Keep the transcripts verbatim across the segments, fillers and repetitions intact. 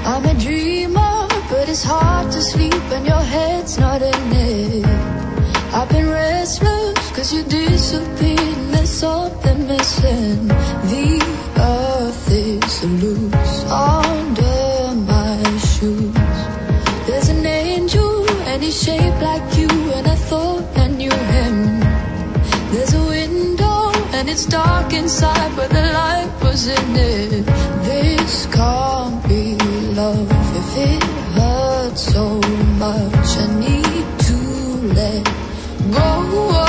I'm a dreamer, but it's hard to sleep when your head's not in it. I've been restless cause you disappeared and there's something missing. The earth is loose under my shoes. There's an angel and he's shaped like you, and I thought I knew him. There's a window and it's dark inside, but the light was in it. This can't be love if it hurts so much. I need to let go.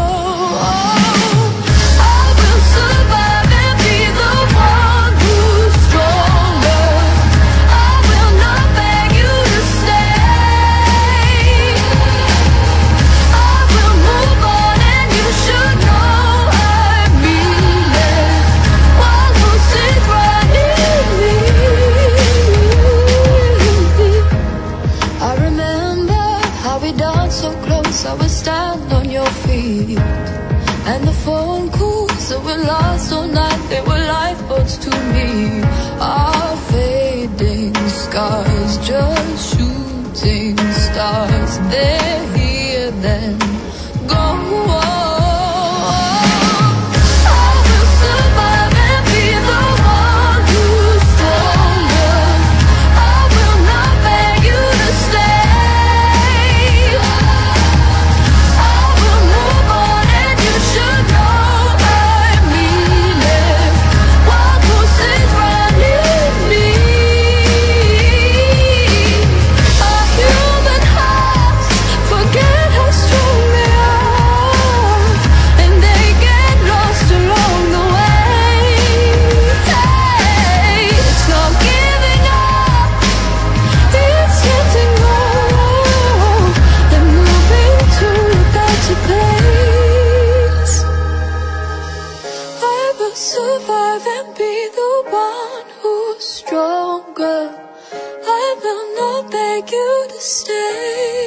I will survive and be the one who's stronger. I will not beg you to stay. I will move on and you should know I mean it. One who sits right near me. I remember how we danced so close, I was stand on your feet. And the phone calls that were lost all night, they were lifeboats to me. Our fading scars, just shooting stars. They're here then, go on. I will survive and be the one who's stronger. I will not beg you to stay. I will move on and you should know I mean it. One who sits right near me. Our human hearts forget how strong they are, and they get lost along the way. Hey, it's not giving up, it's getting more and moving to a better place. I will survive and be the one who's stronger. I will not beg you to stay.